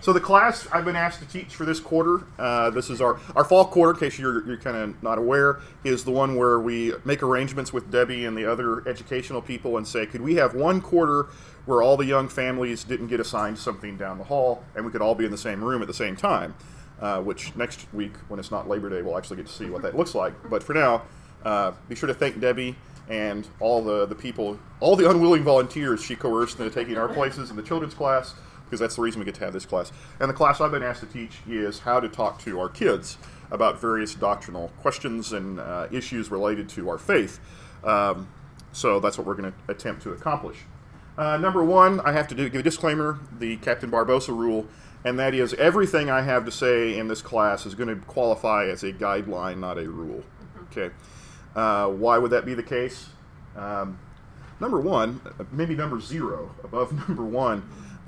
So the class I've been asked to teach for this quarter, this is our fall quarter, in case you're kind of not aware, is the one where we make arrangements with Debbie and the other educational people and say, could we have one quarter where all the young families didn't get assigned something down the hall and we could all be in the same room at the same time, which next week, when it's not Labor Day, we'll actually get to see what that looks like. But for now, be sure to thank Debbie and all the people, all the unwilling volunteers she coerced into taking our places in the children's class, because that's the reason we get to have this class. And the class I've been asked to teach is how to talk to our kids about various doctrinal questions and issues related to our faith. So that's what we're going to attempt to accomplish. Number one, I have to give a disclaimer, the Captain Barbosa rule, and that is everything I have to say in this class is going to qualify as a guideline, not a rule. Okay. Why would that be the case? Number one, maybe number zero, above number one,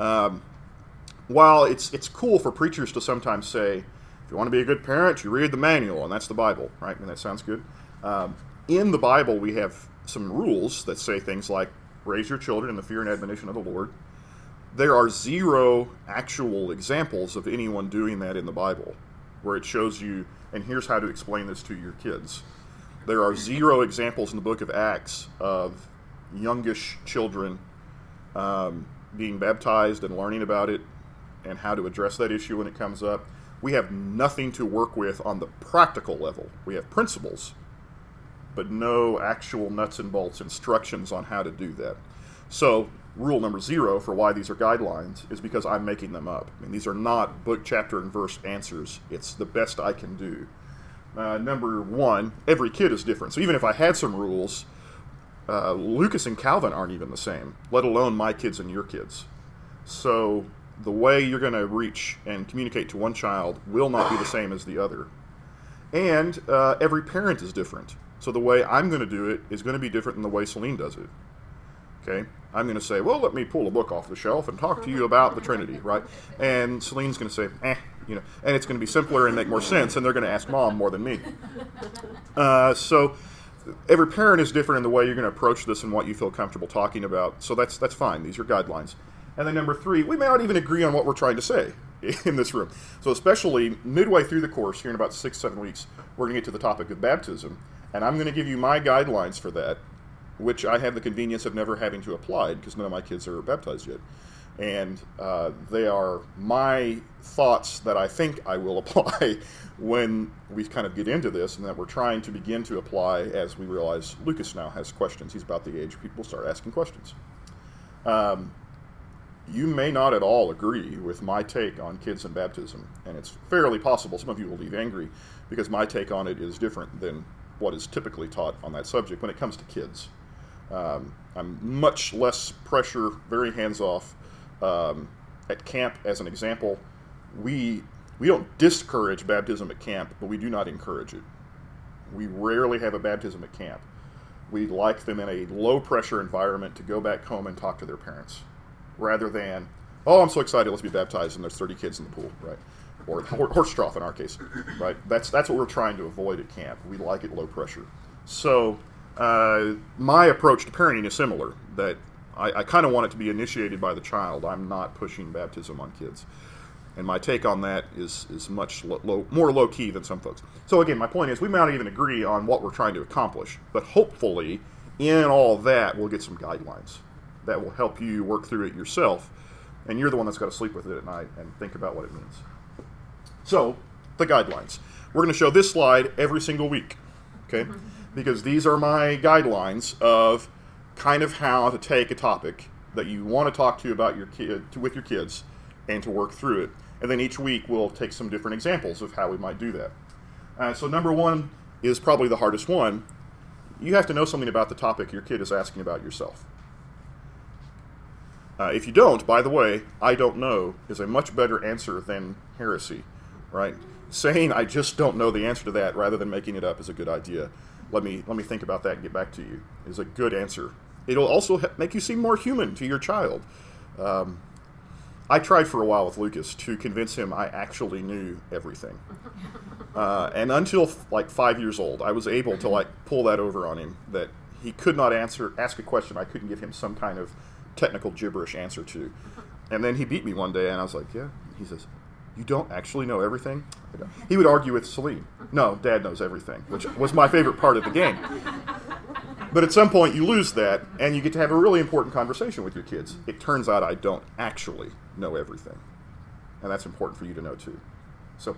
while it's cool for preachers to sometimes say, if you want to be a good parent, you read the manual, and that's the Bible, right? And that sounds good. In the Bible, we have some rules that say things like, raise your children in the fear and admonition of the Lord. There are zero actual examples of anyone doing that in the Bible, where it shows you, and here's how to explain this to your kids. There are zero examples in the book of Acts of youngish children being baptized and learning about it and how to address that issue when it comes up. We have nothing to work with on the practical level. We have principles, but no actual nuts and bolts instructions on how to do that. So rule number zero for why these are guidelines is because I'm making them up. I mean, these are not book, chapter, and verse answers. It's the best I can do. Number one, every kid is different. So even if I had some rules, Lucas and Calvin aren't even the same, let alone my kids and your kids. So the way you're going to reach and communicate to one child will not be the same as the other. And every parent is different. So the way I'm going to do it is going to be different than the way Celine does it. Okay? I'm going to say, well, let me pull a book off the shelf and talk to you about the Trinity, right? And Celine's going to say, and it's going to be simpler and make more sense, and they're going to ask Mom more than me. So every parent is different in the way you're going to approach this and what you feel comfortable talking about. So that's fine. These are guidelines. And then number three, we may not even agree on what we're trying to say in this room. So especially midway through the course, here in about 6-7 weeks, we're going to get to the topic of baptism. And I'm going to give you my guidelines for that, which I have the convenience of never having to apply because none of my kids are baptized yet. And they are my thoughts that I think I will apply when we kind of get into this, and that we're trying to begin to apply as we realize Lucas now has questions. He's about the age people start asking questions. You may not at all agree with my take on kids and baptism, and it's fairly possible some of you will leave angry because my take on it is different than what is typically taught on that subject when it comes to kids. I'm much less pressure, very hands-off. At camp, as an example, we don't discourage baptism at camp, but we do not encourage it. We rarely have a baptism at camp. We like them in a low-pressure environment to go back home and talk to their parents, rather than, oh, I'm so excited, let's be baptized, and there's 30 kids in the pool, right? Or horse trough in our case, right? That's what we're trying to avoid at camp. We like it low pressure. So my approach to parenting is similar, that I kind of want it to be initiated by the child. I'm not pushing baptism on kids. And my take on that is much more low-key than some folks. So again, my point is we may not even agree on what we're trying to accomplish, but hopefully in all that we'll get some guidelines that will help you work through it yourself. And you're the one that's got to sleep with it at night and think about what it means. So, the guidelines. We're going to show this slide every single week, okay? Because these are my guidelines of kind of how to take a topic that you want to talk to about with your kids and to work through it. And then each week we'll take some different examples of how we might do that. So number one is probably the hardest one. You have to know something about the topic your kid is asking about yourself. If you don't, by the way, I don't know is a much better answer than heresy, right? Saying I just don't know the answer to that rather than making it up is a good idea. Let me think about that and get back to you is a good answer. It'll also make you seem more human to your child. I tried for a while with Lucas to convince him I actually knew everything. And until like 5 years old, I was able to pull that over on him, that he could not ask a question I couldn't give him some kind of technical gibberish answer to. And then he beat me one day, and I was like, yeah, He says, "You don't actually know everything?" He would argue with Celine. "No, Dad knows everything," which was my favorite part of the game. But at some point you lose that, and you get to have a really important conversation with your kids. It turns out I don't actually know everything. And that's important for you to know too. So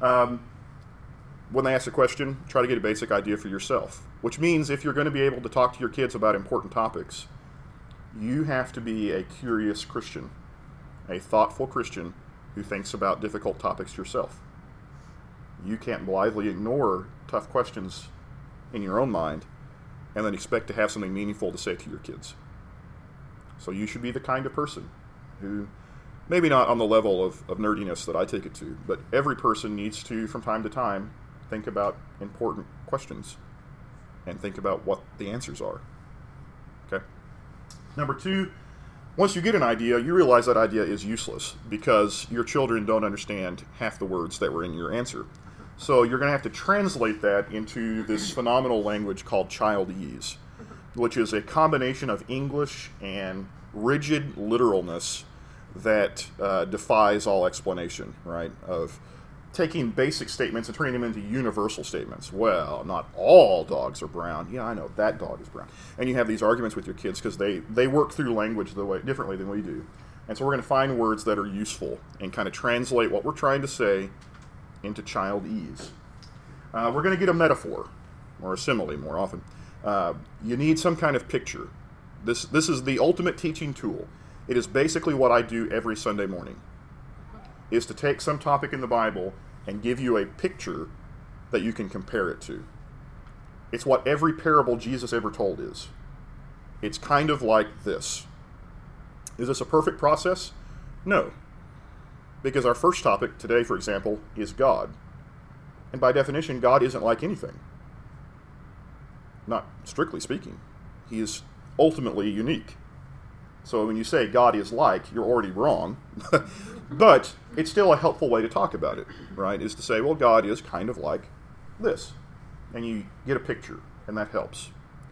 when they ask a question, try to get a basic idea for yourself. Which means if you're going to be able to talk to your kids about important topics, you have to be a curious Christian, a thoughtful Christian who thinks about difficult topics yourself. You can't blithely ignore tough questions in your own mind and then expect to have something meaningful to say to your kids. So you should be the kind of person who, maybe not on the level of nerdiness that I take it to, but every person needs to, from time to time, think about important questions and think about what the answers are. Okay? Number 2, once you get an idea, you realize that idea is useless because your children don't understand half the words that were in your answer. So you're going to have to translate that into this phenomenal language called childese, which is a combination of English and rigid literalness that defies all explanation, right? Of taking basic statements and turning them into universal statements. Well, not all dogs are brown. Yeah, I know, that dog is brown. And you have these arguments with your kids because they work through language differently than we do. And so we're going to find words that are useful and kind of translate what we're trying to say into childese. We're going to get a metaphor, or a simile more often. You need some kind of picture. This is the ultimate teaching tool. It is basically what I do every Sunday morning, is to take some topic in the Bible and give you a picture that you can compare it to. It's what every parable Jesus ever told is. It's kind of like this. Is this a perfect process? No. Because our first topic today, for example, is God. And by definition, God isn't like anything. Not strictly speaking. He is ultimately unique. So when you say God is like, you're already wrong. But it's still a helpful way to talk about it, right? Is to say, well, God is kind of like this. And you get a picture, and that helps.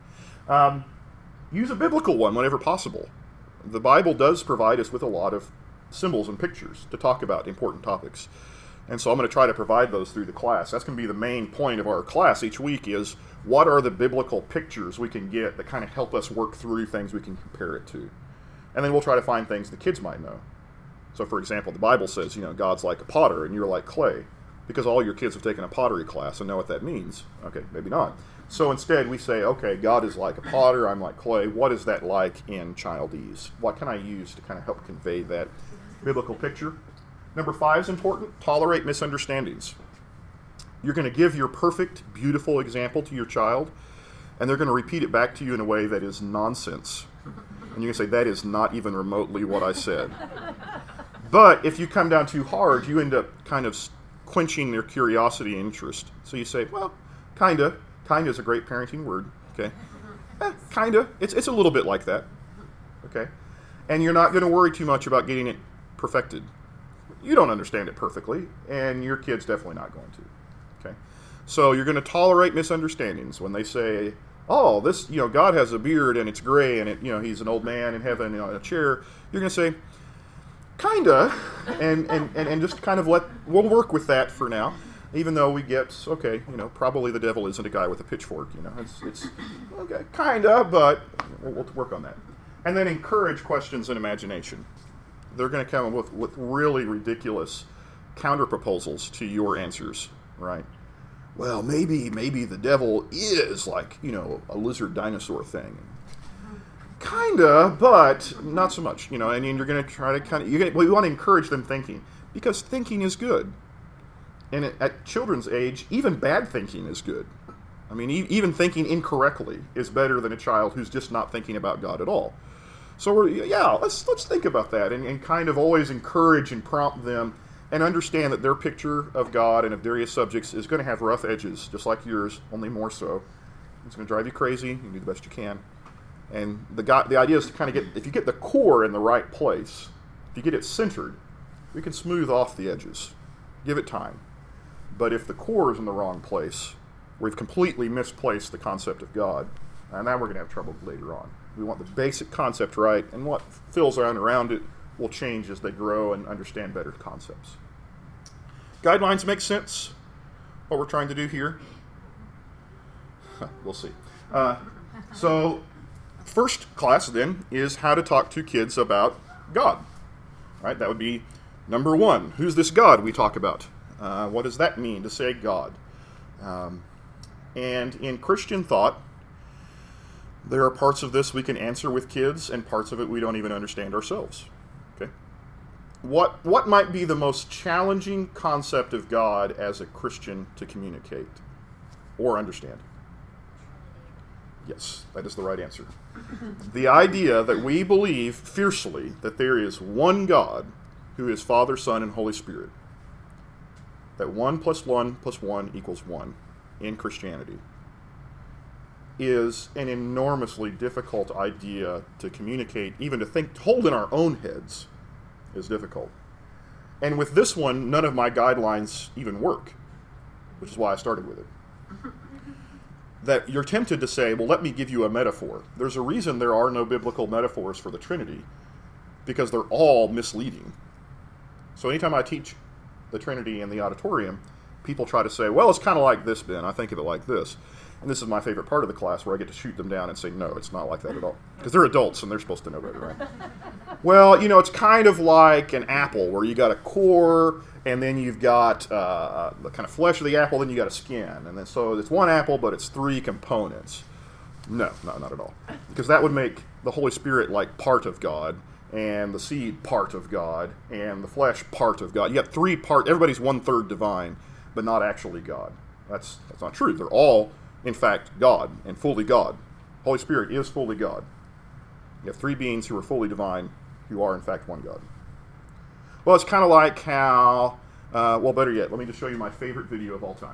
Use a biblical one whenever possible. The Bible does provide us with a lot of symbols and pictures to talk about important topics. And so I'm going to try to provide those through the class. That's going to be the main point of our class each week is what are the biblical pictures we can get that kind of help us work through things we can compare it to. And then we'll try to find things the kids might know. So for example, the Bible says, God's like a potter and you're like clay. Because all your kids have taken a pottery class and know what that means. Okay, maybe not. So instead we say, okay, God is like a potter, I'm like clay. What is that like in childese? What can I use to kind of help convey that biblical picture? Number 5 is important. Tolerate misunderstandings. You're going to give your perfect, beautiful example to your child, and they're going to repeat it back to you in a way that is nonsense. And you're going to say, that is not even remotely what I said. But if you come down too hard, you end up kind of quenching their curiosity and interest. So you say, well, kinda. Kinda is a great parenting word. Okay. Kinda. It's a little bit like that. Okay. And you're not going to worry too much about getting it perfected. You don't understand it perfectly, and your kid's definitely not going to. Okay. So you're going to tolerate misunderstandings when they say, oh, this, God has a beard and it's gray and he's an old man in heaven in a chair. You're going to say, kinda, and just kind of we'll work with that for now, even though we get, okay, probably the devil isn't a guy with a pitchfork, it's okay, kinda, but we'll work on that. And then encourage questions and imagination. They're going to come with really ridiculous counter proposals to your answers, right? Well, maybe the devil is like, a lizard dinosaur thing. Kinda, but not so much, and you're going to try to you want to encourage them thinking, because thinking is good. And at children's age, even bad thinking is good. I mean, even thinking incorrectly is better than a child who's just not thinking about God at all. So let's think about that and kind of always encourage and prompt them and understand that their picture of God and of various subjects is going to have rough edges, just like yours, only more so. It's going to drive you crazy. You do the best you can. And the idea is to kind of if you get the core in the right place, if you get it centered, we can smooth off the edges. Give it time. But if the core is in the wrong place, we've completely misplaced the concept of God, and now we're going to have trouble later on. We want the basic concept right, and what fills around it will change as they grow and understand better concepts. Guidelines make sense? What we're trying to do here? We'll see. So, first class then is how to talk to kids about God. Right? That would be number one. Who's this God we talk about? What does that mean to say God? And in Christian thought, there are parts of this we can answer with kids, and parts of it we don't even understand ourselves. Okay? What might be the most challenging concept of God as a Christian to communicate or understand? Yes, that is the right answer. The idea that we believe fiercely that there is one God who is Father, Son, and Holy Spirit. That 1 + 1 + 1 = 1 in Christianity is an enormously difficult idea to communicate, even to hold in our own heads is difficult. And with this one, none of my guidelines even work, which is why I started with it. That you're tempted to say, well, let me give you a metaphor. There's a reason there are no biblical metaphors for the Trinity, because they're all misleading. So anytime I teach the Trinity in the auditorium, people try to say, well, it's kind of like this, Ben. I think of it like this. And this is my favorite part of the class, where I get to shoot them down and say, no, it's not like that at all. Because they're adults, and they're supposed to know better, right? Well, it's kind of like an apple, where you got a core, and then you've got the kind of flesh of the apple, then you got a skin. And then so it's one apple, but it's 3 components. No, not at all. Because that would make the Holy Spirit like part of God, and the seed part of God, and the flesh part of God. You got 3 parts. Everybody's 1/3 divine, but not actually God. That's not true. They're all, in fact, God, and fully God. Holy Spirit is fully God. You have 3 beings who are fully divine, who are, in fact, one God. Well, it's kind of like how, better yet, let me just show you my favorite video of all time.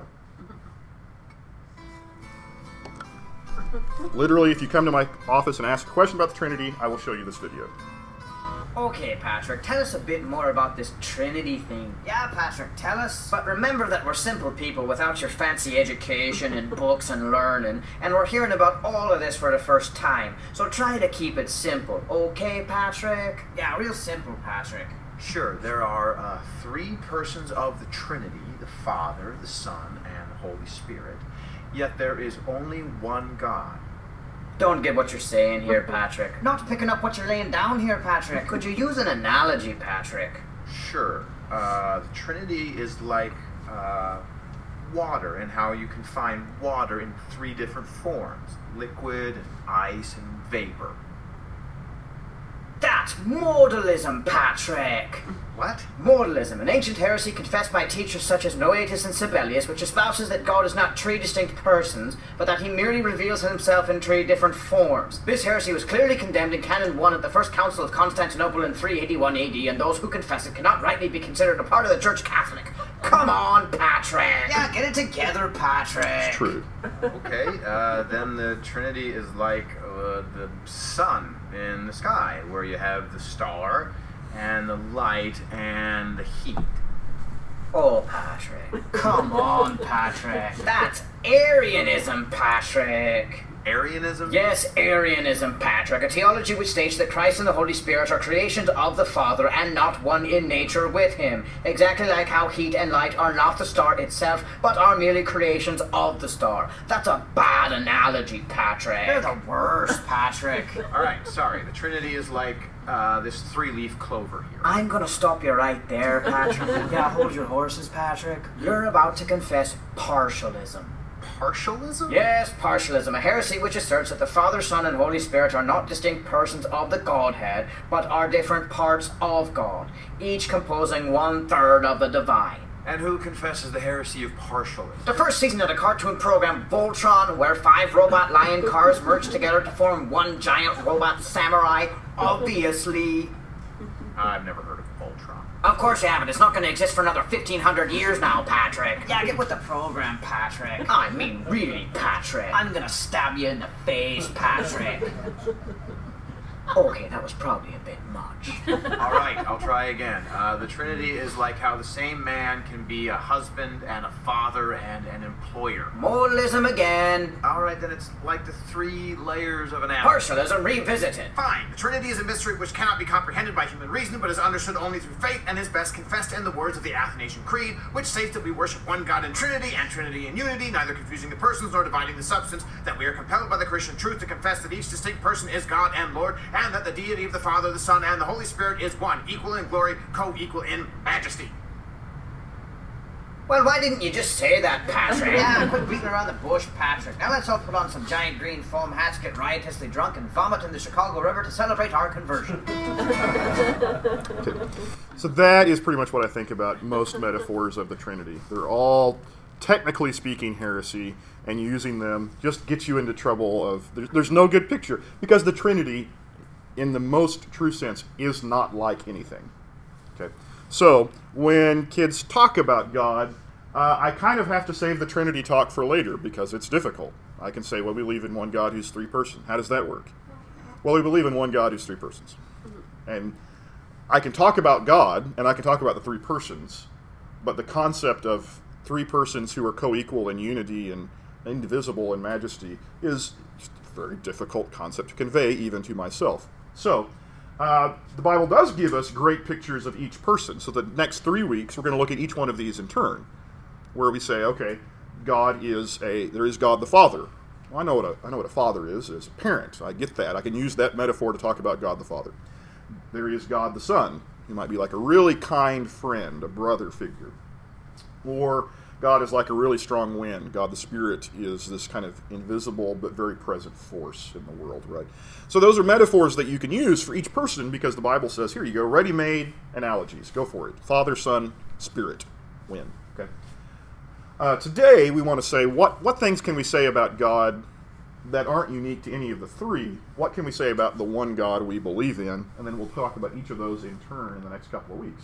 Literally, if you come to my office and ask a question about the Trinity, I will show you this video. Okay, Patrick, tell us a bit more about this Trinity thing. Yeah, Patrick, tell us. But remember that we're simple people without your fancy education and books and learning, and we're hearing about all of this for the first time. So try to keep it simple. Okay, Patrick? Yeah, real simple, Patrick. Sure, there are 3 persons of the Trinity, the Father, the Son, and the Holy Spirit. Yet there is only one God. Don't get what you're saying here, Patrick. Not picking up what you're laying down here, Patrick. Could you use an analogy, Patrick? Sure. The Trinity is like water, and how you can find water in 3 different forms: liquid, and ice, and vapor. That's modalism, Patrick! What? Modalism, an ancient heresy confessed by teachers such as Noetus and Sibelius, which espouses that God is not 3 distinct persons, but that he merely reveals himself in 3 different forms. This heresy was clearly condemned in Canon 1 at the First Council of Constantinople in 381 AD, and those who confess it cannot rightly be considered a part of the Church Catholic. Come on, Patrick! Yeah, get it together, Patrick! It's true. Okay, then the Trinity is like the sun in the sky, where you have the star, and the light, and the heat. Oh, Patrick. Come on, Patrick. That's Arianism, Patrick. Arianism? Yes, Arianism, Patrick. A theology which states that Christ and the Holy Spirit are creations of the Father and not one in nature with him. Exactly like how heat and light are not the star itself, but are merely creations of the star. That's a bad analogy, Patrick. You're the worst, Patrick. Alright, sorry. The Trinity is like this 3-leaf clover here. I'm gonna stop you right there, Patrick. Yeah, hold your horses, Patrick. You're about to confess partialism. Partialism? Yes, partialism, a heresy which asserts that the Father, Son, and Holy Spirit are not distinct persons of the Godhead, but are different parts of God, each composing 1/3 of the divine. And who confesses the heresy of partialism? The first season of the cartoon program Voltron, where 5 robot lion cars merge together to form one giant robot samurai, obviously. I've never heard of Voltron. Of course you haven't. It's not going to exist for another 1,500 years now, Patrick. Yeah, get with the program, Patrick. I mean, really, Patrick. I'm going to stab you in the face, Patrick. Okay, that was probably a bit much. All right, I'll try again. The Trinity is like how the same man can be a husband and a father and an employer. Modalism again. All right, then it's like the 3 layers of an apple. Partialism revisited. Fine. The Trinity is a mystery which cannot be comprehended by human reason, but is understood only through faith, and is best confessed in the words of the Athanasian Creed, which states that we worship one God in Trinity, and Trinity in unity, neither confusing the persons nor dividing the substance, that we are compelled by the Christian truth to confess that each distinct person is God and Lord, and that the deity of the Father, the Son, and the Holy Spirit is one, equal in glory, co-equal in majesty. Well, why didn't you just say that, Patrick? Yeah, quit beating around the bush, Patrick. Now let's all put on some giant green foam hats, get riotously drunk, and vomit in the Chicago River to celebrate our conversion. Okay. So that is pretty much what I think about most metaphors of the Trinity. They're all, technically speaking, heresy, and using them just gets you into trouble of, there's no good picture, because the Trinity, in the most true sense, is not like anything. Okay. So, when kids talk about God, I kind of have to save the Trinity talk for later because it's difficult. I can say, well, we believe in one God who's 3 persons. How does that work? Well, we believe in one God who's 3 persons. And I can talk about God, and I can talk about the 3 persons, but the concept of 3 persons who are co-equal in unity and indivisible in majesty is a very difficult concept to convey even to myself. So, the Bible does give us great pictures of each person. So the next 3 weeks, we're going to look at each one of these in turn, where we say, okay, there is God the Father. Well, I know what a father is as a parent. I get that. I can use that metaphor to talk about God the Father. There is God the Son. He might be like a really kind friend, a brother figure. Or God is like a really strong wind. God the Spirit is this kind of invisible but very present force in the world, right? So those are metaphors that you can use for each person because the Bible says, here you go, ready-made analogies. Go for it. Father, Son, Spirit, wind. Okay. Today we want to say, what things can we say about God that aren't unique to any of the 3? What can we say about the one God we believe in? And then we'll talk about each of those in turn in the next couple of weeks.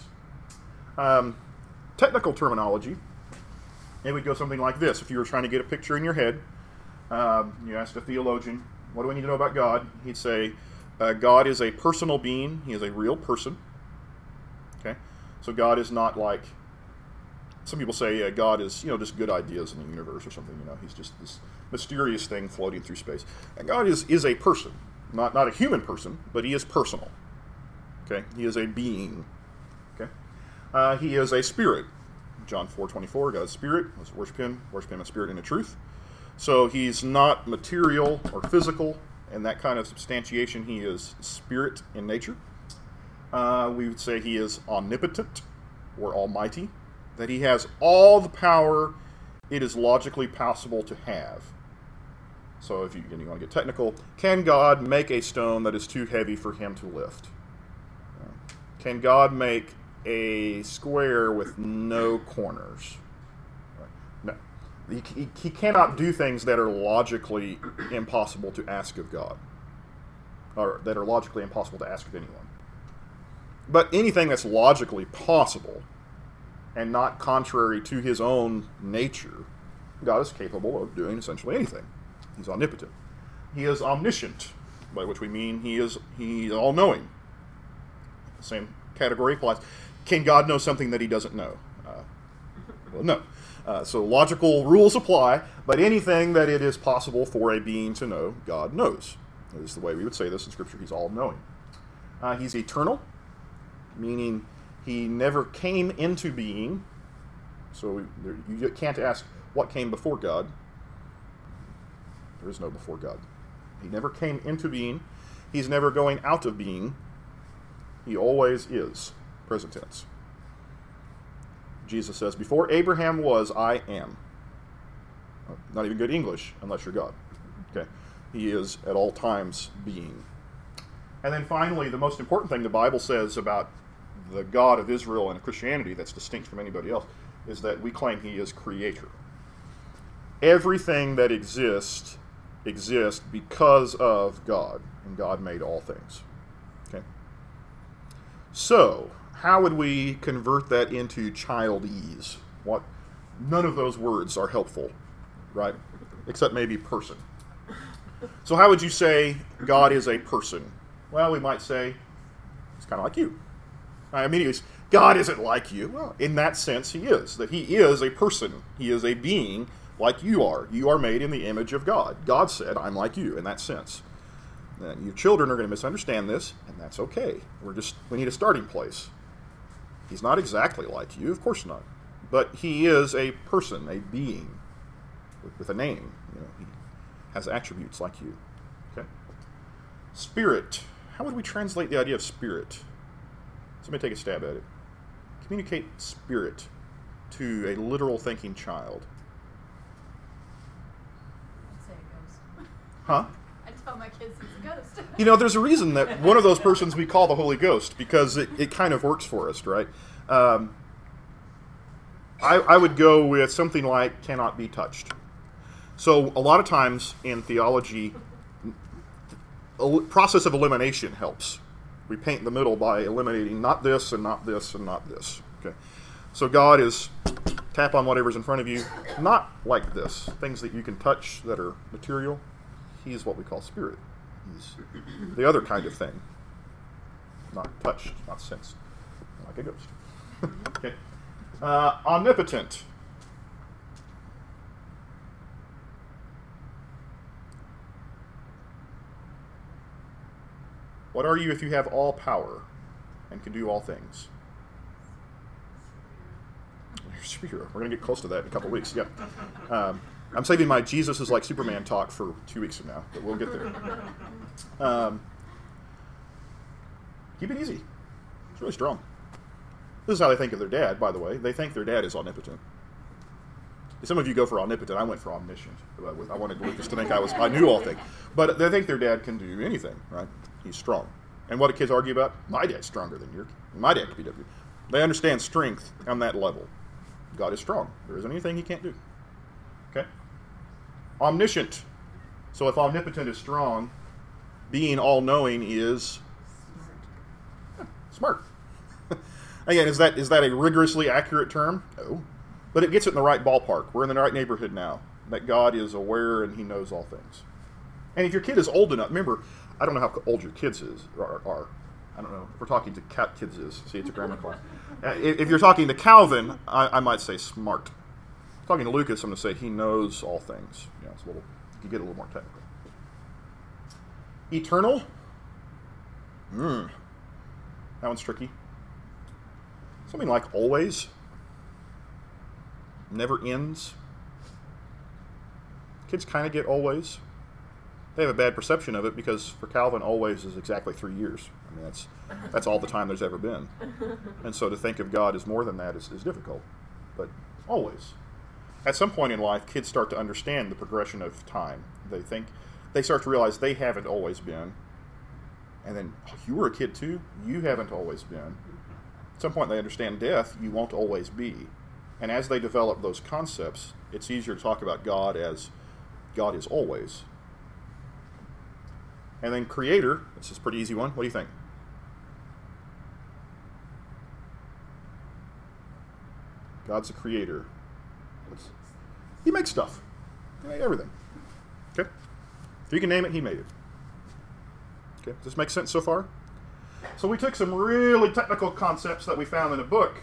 Technical terminology. It would go something like this. If you were trying to get a picture in your head, you asked a theologian, what do I need to know about God? He'd say, God is a personal being. He is a real person. Okay? So God is not like, some people say God is, just good ideas in the universe or something. He's just this mysterious thing floating through space. And God is a person. Not a human person, but he is personal. Okay? He is a being. Okay? He is a spirit. John 4:24, God's Spirit. Let's worship Him in spirit and in truth. So He's not material or physical, and that kind of substantiation. He is spirit in nature. We would say He is omnipotent or almighty, that He has all the power it is logically possible to have. So if you want to get technical, can God make a stone that is too heavy for Him to lift? Can God make a square with no corners? No. He cannot do things that are logically impossible to ask of God, or that are logically impossible to ask of anyone. But anything that's logically possible and not contrary to His own nature, God is capable of doing essentially anything. He's omnipotent. He is omniscient, by which we mean He's all-knowing. The same category applies. Can God know something that He doesn't know? Well, no. So logical rules apply, but anything that it is possible for a being to know, God knows. That is the way we would say this in Scripture. He's all-knowing. He's eternal, meaning He never came into being. So you can't ask what came before God. There is no before God. He never came into being. He's never going out of being. He always is. Present tense. Jesus says, before Abraham was, I am. Not even good English, unless you're God. Okay. He is at all times being. And then finally, the most important thing the Bible says about the God of Israel and Christianity that's distinct from anybody else is that we claim He is creator. Everything that exists because of God, and God made all things. Okay. So, how would we convert that into childese? None of those words are helpful, right? Except maybe person. So how would you say God is a person? Well, we might say, it's kind of like you. I immediately say, God isn't like you. Well, in that sense, he is. That he is a person. He is a being like you are. You are made in the image of God. God said, I'm like you in that sense. And your children are going to misunderstand this, and that's okay. We need a starting place. He's not exactly like you, of course not. But he is a person, a being, with a name. He has attributes like you. Okay? Spirit. How would we translate the idea of spirit? Somebody take a stab at it. Communicate spirit to a literal thinking child. I'd say a ghost. Huh? I tell my kids it's a ghost. There's a reason that one of those persons we call the Holy Ghost, because it kind of works for us, right? I would go with something like cannot be touched. So a lot of times in theology, a process of elimination helps. We paint the middle by eliminating not this and not this and not this. Okay, so God is tap on whatever's in front of you, not like this. Things that you can touch that are material. He's what we call spirit. He's the other kind of thing. Not touched, not sensed, like a ghost. Okay, omnipotent. What are you if you have all power and can do all things? You're a superhero. We're going to get close to that in a couple weeks. Yeah. I'm saving my Jesus is like Superman talk for 2 weeks from now, but we'll get there. Keep it easy. It's really strong. This is how they think of their dad, by the way. They think their dad is omnipotent. Some of you go for omnipotent. I went for omniscient. I wanted Lucas to think I knew all things. But they think their dad can do anything, right? He's strong. And what do kids argue about? My dad's stronger than yours. My dad could be W. They understand strength on that level. God is strong. There isn't anything he can't do. Okay? Omniscient. So if omnipotent is strong, being all-knowing is smart. Again, is that a rigorously accurate term? No. But it gets it in the right ballpark. We're in the right neighborhood now. That God is aware and he knows all things. And if your kid is old enough, remember, I don't know how old your kids are. I don't know. If we're talking to kids is. See, it's a grammar class. If you're talking to Calvin, I might say smart. Talking to Lucas, I'm going to say he knows all things. Yeah, it's you get a little more technical. Eternal. That one's tricky. Something like always. Never ends. Kids kind of get always. They have a bad perception of it because for Calvin, always is exactly 3 years. I mean, that's all the time there's ever been. And so to think of God as more than that is difficult. But always. At some point in life, kids start to understand the progression of time. They start to realize they haven't always been. And then, you were a kid too? You haven't always been. At some point they understand death, you won't always be. And as they develop those concepts, it's easier to talk about God as God is always. And then creator, this is a pretty easy one. What do you think? God's a creator. He makes stuff. He made everything. Okay? If you can name it, he made it. Okay? Does this make sense so far? So we took some really technical concepts that we found in a book.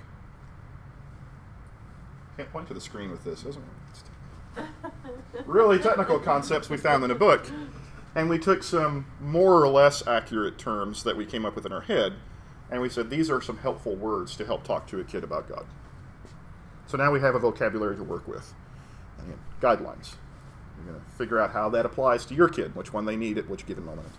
Can't point to the screen with this, isn't it? Really technical concepts we found in a book. And we took some more or less accurate terms that we came up with in our head, and we said these are some helpful words to help talk to a kid about God. So now we have a vocabulary to work with. Again, guidelines. You're going to figure out how that applies to your kid, which one they need at which given moment in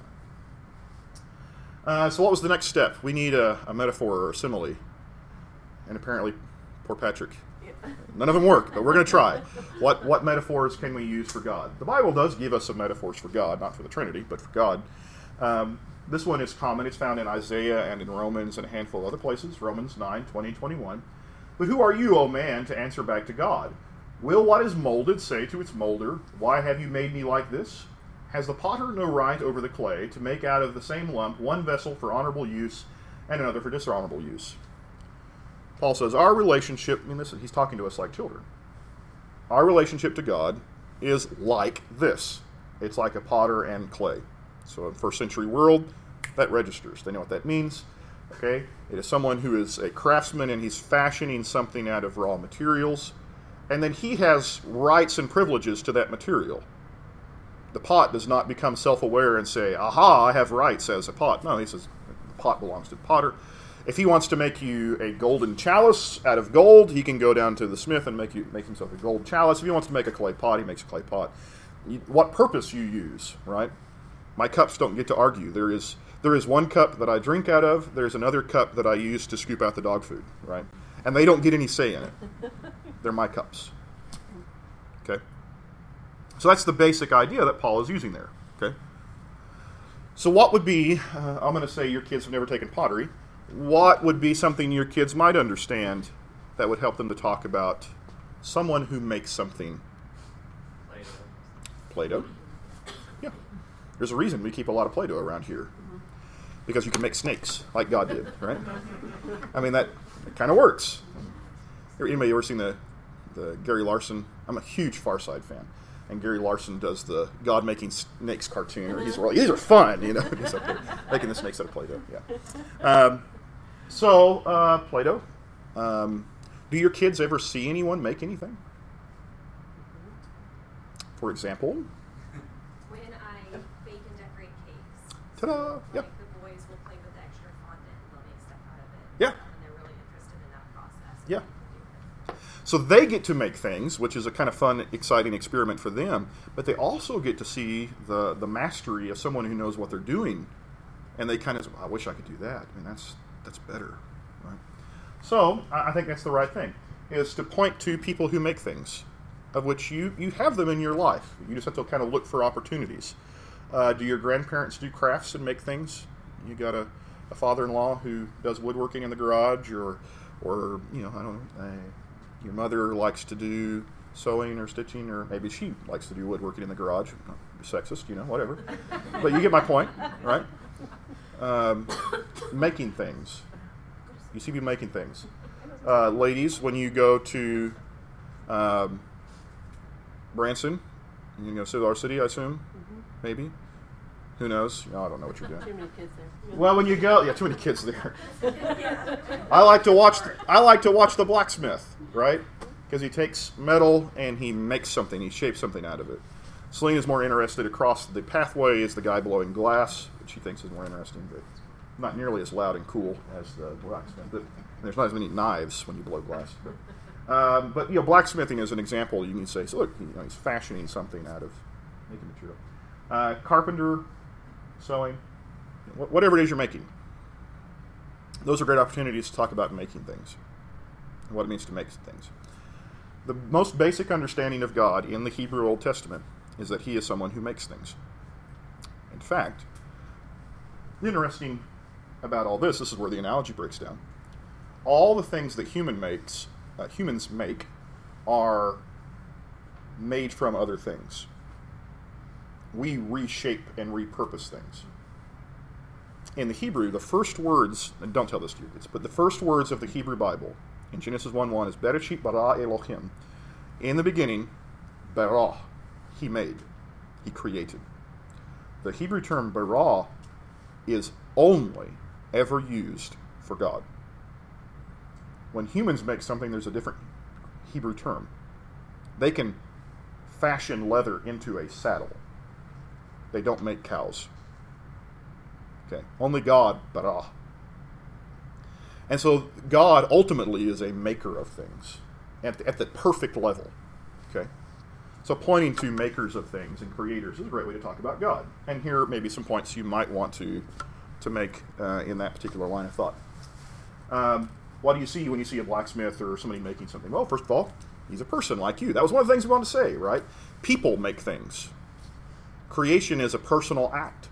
time. So what was the next step? We need a metaphor or a simile. And apparently, poor Patrick, none of them work, but we're going to try. What metaphors can we use for God? The Bible does give us some metaphors for God, not for the Trinity, but for God. This one is common. It's found in Isaiah and in Romans and a handful of other places. Romans 9, 20, 21. But who are you, O man, to answer back to God? Will what is molded say to its molder, why have you made me like this? Has the potter no right over the clay to make out of the same lump one vessel for honorable use and another for dishonorable use? Paul says our relationship, he's talking to us like children. Our relationship to God is like this. It's like a potter and clay. So in first century world, That registers. They know what that means. Okay? It is someone who is a craftsman and he's fashioning something out of raw materials. And then he has rights and privileges to that material. The pot does not become self-aware and say, aha, I have rights as a pot. No, he says the pot belongs to the potter. If he wants to make you a golden chalice out of gold, he can go down to the smith and make himself a gold chalice. If he wants to make a clay pot, he makes a clay pot. What purpose you use, right? My cups don't get to argue. There is one cup that I drink out of. There's another cup that I use to scoop out the dog food, right? And they don't get any say in it. They're my cups. Okay? So that's the basic idea that Paul is using there. Okay? So what would be, I'm going to say your kids have never taken pottery. What would be something your kids might understand that would help them to talk about someone who makes something? Play-Doh. Yeah. There's a reason we keep a lot of Play-Doh around here. Because you can make snakes, like God did, right? I mean, that kind of works. Anybody ever seen the Gary Larson? I'm a huge Far Side fan. And Gary Larson does the God making snakes cartoon. Or these are fun, you know. He's up there making the snakes out of Play-Doh. Yeah. Play-Doh. Do your kids ever see anyone make anything? For example? When I bake and decorate cakes. Ta-da! So, Yeah. the boys will play with the extra fondant and they'll make stuff out of it. Yeah. And they're really interested in that process. Yeah. So they get to make things, which is a kind of fun, exciting experiment for them, but they also get to see the mastery of someone who knows what they're doing. And they kind of, I wish I could do that. I mean, that's better. Right? So I think that's the right thing, is to point to people who make things, of which you have them in your life. You just have to kind of look for opportunities. Do your grandparents do crafts and make things? You got a father-in-law who does woodworking in the garage, or you know, I don't know, your mother likes to do sewing or stitching, or maybe she likes to do woodworking in the garage. Not be sexist, you know, whatever. But you get my point, right? Making things. You see people making things. Ladies, when you go to Branson, you go to Cedar City, I assume, maybe. Who knows? No, I don't know what you're doing. Too many kids there. Well, when you go, too many kids there. I like to watch the blacksmith, right? Because he takes metal and he makes something. He shapes something out of it. Celine is more interested across the pathway is the guy blowing glass, which she thinks is more interesting, but not nearly as loud and cool as the blacksmith. But there's not as many knives when you blow glass. But you know, blacksmithing is an example. You can say, so look, you know, he's fashioning something out of making material. Carpenter, sewing, whatever it is you're making. Those are great opportunities to talk about making things and what it means to make things. The most basic understanding of God in the Hebrew Old Testament is that he is someone who makes things. In fact, interesting about all this is where the analogy breaks down. All the things that humans make are made from other things. We reshape and repurpose things. In the Hebrew, the first words, and don't tell this to your kids, but the first words of the Hebrew Bible in Genesis 1:1 is Bereshit bara Elohim. In the beginning, bara, he made, he created. The Hebrew term bara is only ever used for God. When humans make something, there's a different Hebrew term. They can fashion leather into a saddle. They don't make cows. Okay, only God, bara. And so God ultimately is a maker of things at the perfect level. Okay, so pointing to makers of things and creators is a great way to talk about God. And here may be some points you might want to make in that particular line of thought. What do you see when you see a blacksmith or somebody making something? Well, first of all, he's a person like you. That was one of the things we wanted to say, right? People make things. Creation is a personal act.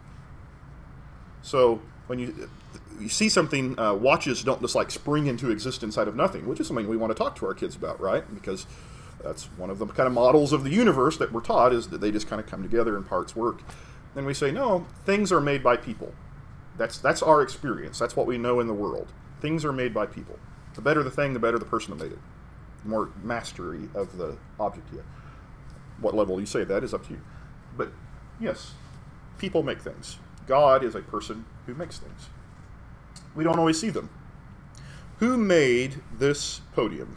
So when you see something, watches don't just like spring into existence out of nothing, which is something we want to talk to our kids about, right? Because that's one of the kind of models of the universe that we're taught, is that they just kind of come together and parts work. And we say, no, things are made by people. That's our experience. That's what we know in the world. Things are made by people. The better the thing, the better the person that made it. The more mastery of the object you have. What level you say that is up to you. But yes, people make things. God is a person who makes things. We don't always see them. Who made this podium?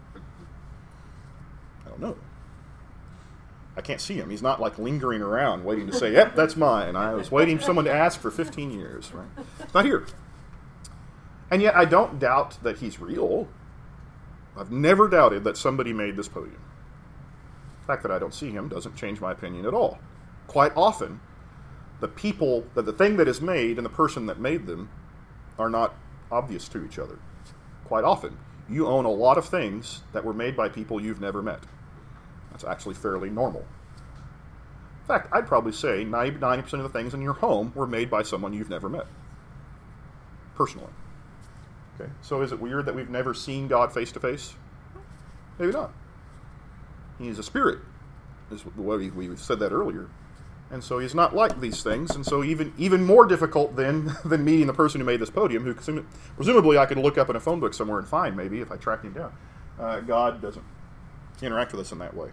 I don't know. I can't see him. He's not like lingering around waiting to say, yep, that's mine. I was waiting for someone to ask for 15 years. Right? It's not here. And yet I don't doubt that he's real. I've never doubted that somebody made this podium. The fact that I don't see him doesn't change my opinion at all. Quite often, the thing that is made and the person that made them are not obvious to each other. Quite often, you own a lot of things that were made by people you've never met. That's actually fairly normal. In fact, I'd probably say 90% of the things in your home were made by someone you've never met. Personally. Okay. So is it weird that we've never seen God face to face? Maybe not. He's a spirit, is the way we said that earlier. And so he's not like these things, and so even more difficult than meeting the person who made this podium, who presumably I could look up in a phone book somewhere and find, maybe, if I track him down. God doesn't interact with us in that way.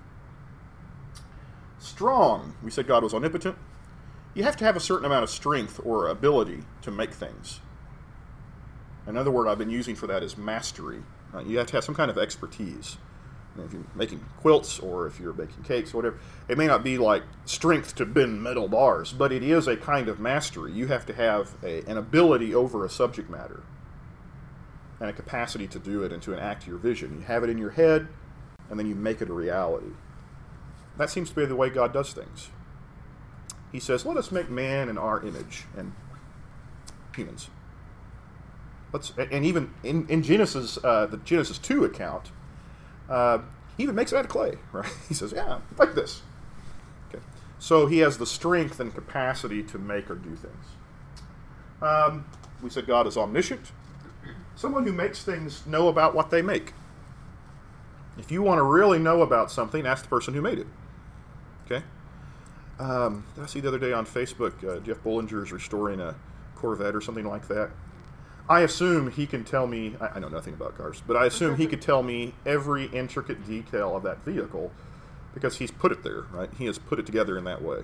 Strong. We said God was omnipotent. You have to have a certain amount of strength or ability to make things. Another word I've been using for that is mastery. You have to have some kind of expertise. If you're making quilts or if you're baking cakes or whatever, it may not be like strength to bend metal bars, but it is a kind of mastery. You have to have an ability over a subject matter and a capacity to do it and to enact your vision. You have it in your head, and then you make it a reality. That seems to be the way God does things. He says, let us make man in our image, and humans. And even in Genesis, the Genesis 2 account, he even makes it out of clay, right? He says, yeah, like this. Okay. So he has the strength and capacity to make or do things. We said God is omniscient. Someone who makes things know about what they make. If you want to really know about something, ask the person who made it. Okay? Did I see the other day on Facebook, Jeff Bollinger is restoring a Corvette or something like that? I assume he can tell me, I know nothing about cars, but I assume he could tell me every intricate detail of that vehicle because he's put it there, right? He has put it together in that way.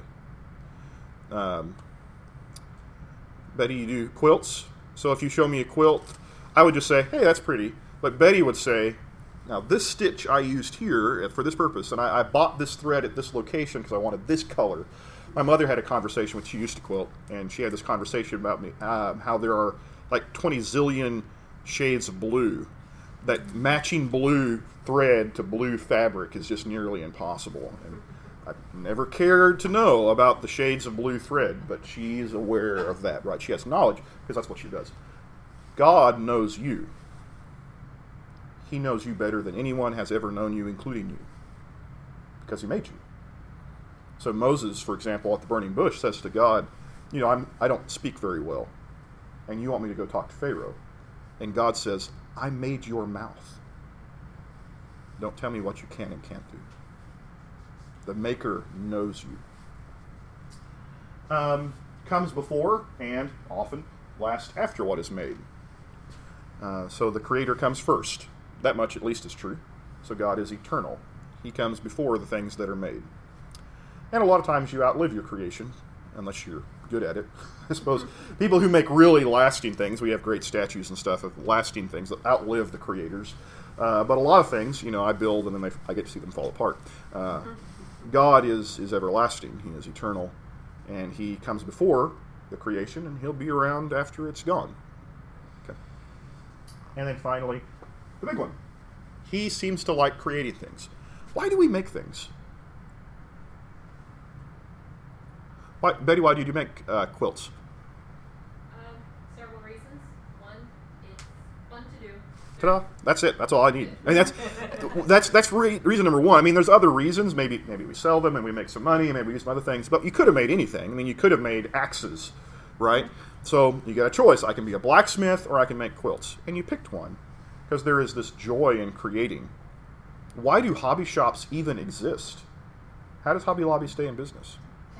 Betty, you do quilts? So if you show me a quilt, I would just say, hey, that's pretty. But Betty would say, now this stitch I used here for this purpose, and I bought this thread at this location because I wanted this color. My mother had a conversation when she used to quilt, and she had this conversation about me, how there are like 20 zillion shades of blue. That matching blue thread to blue fabric is just nearly impossible. And I've never cared to know about the shades of blue thread, but she's aware of that, right? She has knowledge, because that's what she does. God knows you. He knows you better than anyone has ever known you, including you, because he made you. So Moses, for example, at the burning bush, says to God, I don't speak very well, and you want me to go talk to Pharaoh. And God says, I made your mouth. Don't tell me what you can and can't do. The Maker knows you. Comes before and often last after what is made. So the Creator comes first. That much at least is true. So God is eternal. He comes before the things that are made. And a lot of times you outlive your creation, unless you're good at it. I suppose people who make really lasting things, we have great statues and stuff of lasting things that outlive the creators. But a lot of things, I build and then I get to see them fall apart. God is everlasting. He is eternal. And he comes before the creation, and he'll be around after it's gone. Okay. And then finally, the big one. He seems to like creating things. Why do we make things? Betty, why did you make quilts? Several reasons. One, it's fun to do. Ta-da! That's it. That's all I need. I mean, that's reason number one. I mean, there's other reasons. Maybe we sell them and we make some money, and maybe we use some other things. But you could have made anything. I mean, you could have made axes, right? So you got a choice. I can be a blacksmith or I can make quilts. And you picked one because there is this joy in creating. Why do hobby shops even exist? How does Hobby Lobby stay in business?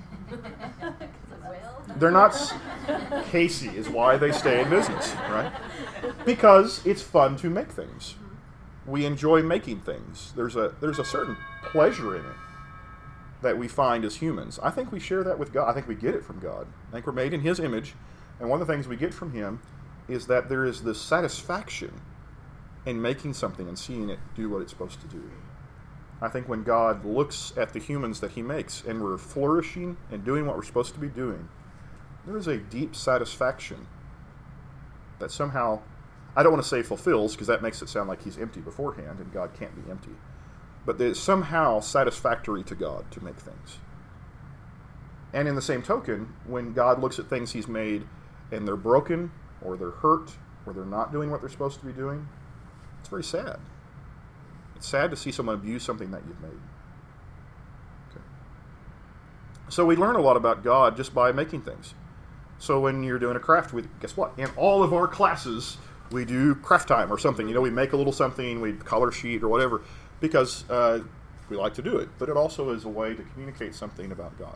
They're not. Casey is why they stay in business, right? Because it's fun to make things. We enjoy making things. There's a certain pleasure in it. that we find as humans. I think we share that with God. I think we get it from God. I think we're made in His image, and one of the things we get from Him is that there is this satisfaction in making something and seeing it do what it's supposed to do. I think when God looks at the humans that He makes and we're flourishing and doing what we're supposed to be doing, there is a deep satisfaction that somehow, I don't want to say fulfills, because that makes it sound like He's empty beforehand, and God can't be empty. But it's somehow satisfactory to God to make things. And in the same token, when God looks at things He's made and they're broken, or they're hurt, or they're not doing what they're supposed to be doing, it's very sad. It's sad to see someone abuse something that you've made. Okay. So we learn a lot about God just by making things. So when you're doing a craft, guess what? In all of our classes, we do craft time or something. We make a little something, we color sheet or whatever, because we like to do it. But it also is a way to communicate something about God.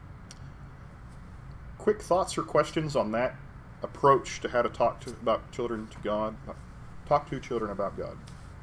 Quick thoughts or questions on that approach to how to talk about children to God? Talk to children about God.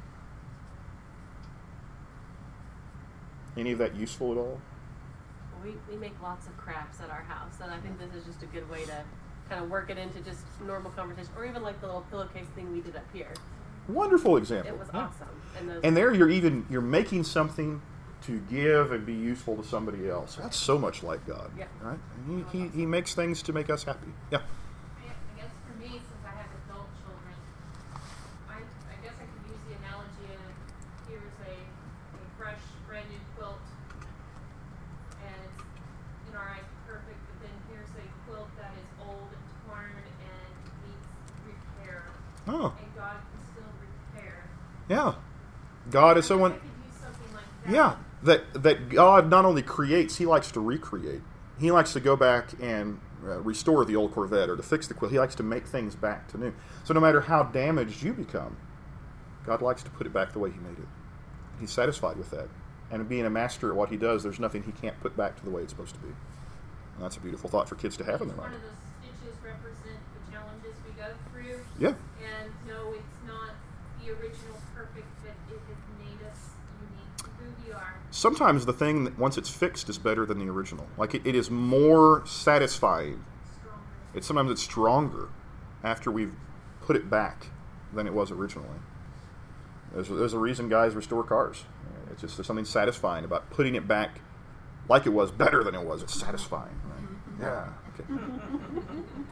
Any of that useful at all? We make lots of crafts at our house, and I think this is just a good way to kind of work it into just normal conversation, or even like the little pillowcase thing we did up here. Wonderful example. It was awesome. And there you're making something to give and be useful to somebody else. That's so much like God, right? And he makes things to make us happy. Yeah. I guess for me, since I have adult children, I guess I could use the analogy of here's a fresh, brand new quilt, and it's in our eyes perfect, but then here's a quilt that is old and torn and needs repair. Oh. And God can still repair. Yeah. God is someone. I could use something like that. Yeah. That God not only creates, He likes to recreate. He likes to go back and restore the old Corvette or to fix the quilt. He likes to make things back to new. So no matter how damaged you become, God likes to put it back the way He made it. He's satisfied with that. And being a master at what He does, there's nothing He can't put back to the way it's supposed to be. And that's a beautiful thought for kids to have in their One mind. of those stitches represent the challenges we go through. Yeah. And no, it's not the original perfect, but it has made us unique to who we are. Sometimes the thing, that once it's fixed, is better than the original. Like it is more satisfying. Stronger. Sometimes it's stronger after we've put it back than it was originally. There's a reason guys restore cars. It's just there's something satisfying about putting it back like it was, better than it was. It's satisfying. Right? Yeah. Okay.